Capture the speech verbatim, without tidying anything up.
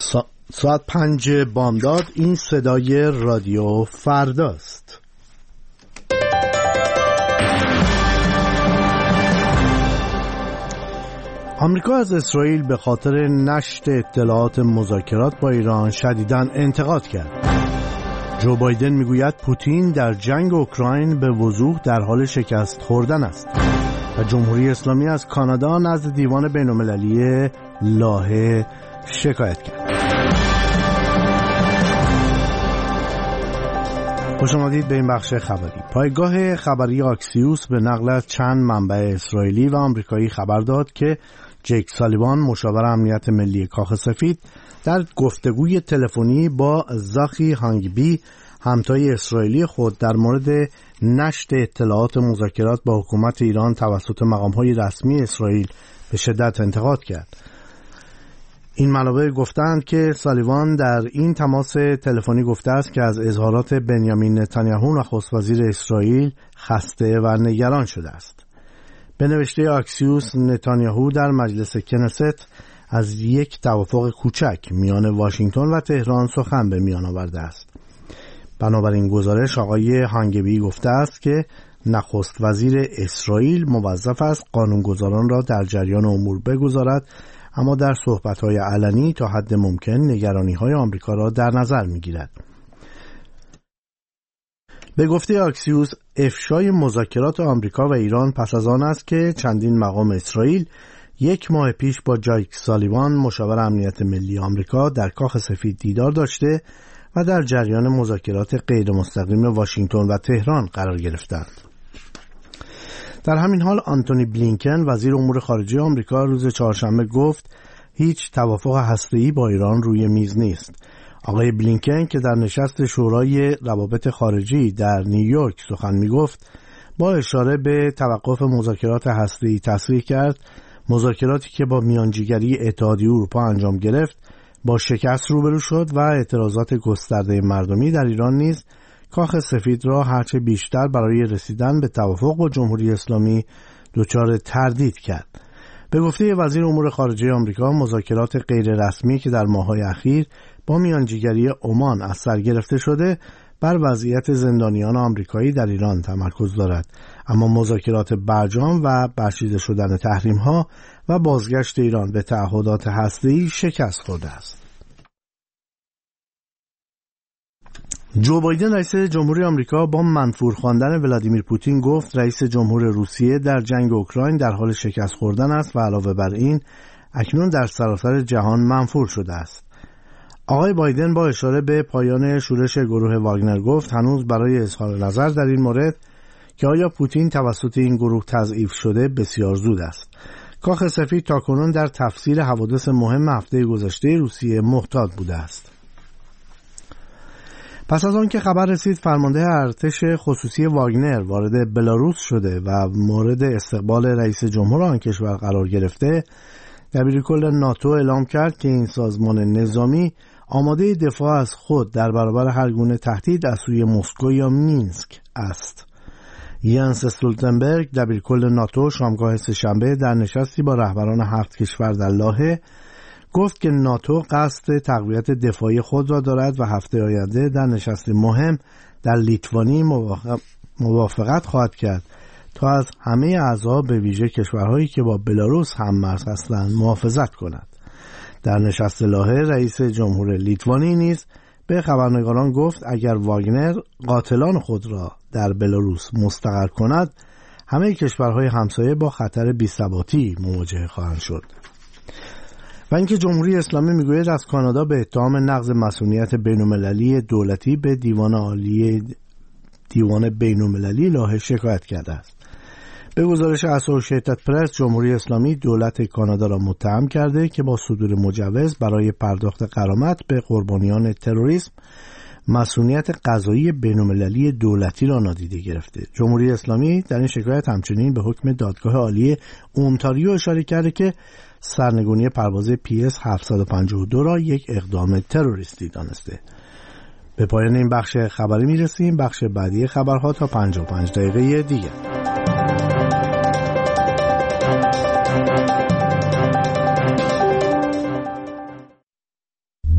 سا... ساعت پنج بامداد. این صدای رادیو فرداست. آمریکا از اسرائیل به خاطر نشر اطلاعات مذاکرات با ایران شدیداً انتقاد کرد. جو بایدن میگوید پوتین در جنگ اوکراین به وضوح در حال شکست خوردن است و جمهوری اسلامی از کانادا نزد دیوان بین‌المللی لاهه شکایت کرد. خوش آمدید به این بخش خبری. پایگاه خبری آکسیوس به نقل از چند منبع اسرائیلی و آمریکایی خبر داد که جیک سالیوان مشاور امنیت ملی کاخ سفید در گفتگوی تلفنی با زاخی هانگبی همتای اسرائیلی خود در مورد نشر اطلاعات مذاکرات با حکومت ایران توسط مقام‌های رسمی اسرائیل به شدت انتقاد کرد. این منابع گفتند که سالیوان در این تماس تلفنی گفته است که از اظهارات بنیامین نتانیاهو نخست وزیر اسرائیل خسته و نگران شده است. به نوشته آکسیوس، نتانیاهو در مجلس کنست از یک توافق کوچک میان واشنگتن و تهران سخن به میان آورده است. بنابراین گزارش آقای هانگبی گفته است که نخست وزیر اسرائیل موظف است قانونگذاران را در جریان امور بگذارد، اما در صحبت‌های علنی تا حد ممکن نگرانی‌های آمریکا را در نظر می‌گیرد. به گفته آکسیوس، افشای مذاکرات آمریکا و ایران پس از آن است که چندین مقام اسرائیل یک ماه پیش با جایک سالیوان مشاور امنیت ملی آمریکا در کاخ سفید دیدار داشته و در جریان مذاکرات غیر مستقیم واشنگتن و تهران قرار گرفتند. در همین حال آنتونی بلینکن وزیر امور خارجه آمریکا روز چهارشنبه گفت هیچ توافق هسته‌ای با ایران روی میز نیست. آقای بلینکن که در نشست شورای روابط خارجی در نیویورک سخن می‌گفت، با اشاره به توقف مذاکرات هسته‌ای تصریح کرد مذاکراتی که با میانجیگری اتحادیه اروپا انجام گرفت با شکست روبرو شد و اعتراضات گسترده مردمی در ایران نیز کاخ سفید را هرچه بیشتر برای رسیدن به توافق با جمهوری اسلامی دچار تردید کرد. به گفته وزیر امور خارجه آمریکا، مذاکرات غیر رسمی که در ماه‌های اخیر با میانجیگری عمان از سر گرفته شده بر وضعیت زندانیان آمریکایی در ایران تمرکز دارد، اما مذاکرات برجام و برچیده شدن تحریم‌ها و بازگشت ایران به تعهدات هسته‌ای شکست خورده است. جو بایدن رئیس جمهوری آمریکا با منفور خواندن ولادیمیر پوتین گفت رئیس جمهور روسیه در جنگ اوکراین در حال شکست خوردن است و علاوه بر این اکنون در سراسر جهان منفور شده است. آقای بایدن با اشاره به پایان شورش گروه واگنر گفت هنوز برای اظهار نظر در این مورد که آیا پوتین توسط این گروه تضعیف شده بسیار زود است. کاخ سفید تاکنون در تفسیر حوادث مهم هفته گذشته روسیه محتاط بوده است. پس از آن که خبر رسید فرمانده ارتش خصوصی واگنر وارد بلاروس شده و مورد استقبال رئیس جمهور آن کشور قرار گرفته، دبیرکل ناتو اعلام کرد که این سازمان نظامی آماده دفاع از خود در برابر هر گونه تهدید از سوی مسکو یا مینسک است. یانس استولتنبرگ دبیرکل ناتو شامگاه سه‌شنبه در نشستی با رهبران هفت کشور در لاهه گفت که ناتو قصد تقویت دفاعی خود را دارد و هفته آینده در نشست مهم در لیتوانی موافقت خواهد کرد تا از همه اعضا به ویژه کشورهایی که با بلاروس هم مرز هستند محافظت کند. در نشست لاهه رئیس جمهور لیتوانی نیز به خبرنگاران گفت اگر واگنر قاتلان خود را در بلاروس مستقر کند همه کشورهای همسایه با خطر بی‌ثباتی مواجه خواهند شد. و اینکه جمهوری اسلامی میگوید از کانادا به اتهام نقض مصونیت بین‌المللی دولتی به دیوان عالی دیوان بین‌المللی لاهه شکایت کرده است. به گزارش اسوسییتد پرس، جمهوری اسلامی دولت کانادا را متهم کرده که با صدور مجوز برای پرداخت غرامت به قربانیان تروریسم مصونیت قضایی بین‌المللی دولتی را نادیده گرفته. جمهوری اسلامی در این شکایت همچنین به حکم دادگاه عالی اونتاریو اشاره کرده که سرنگونی پرواز پی اس هفتصد و پنجاه و دو را یک اقدام تروریستی دانسته. به پایان این بخش خبری میرسیم. بخش بعدی خبرها تا پنجاه و پنج دقیقه دیگر.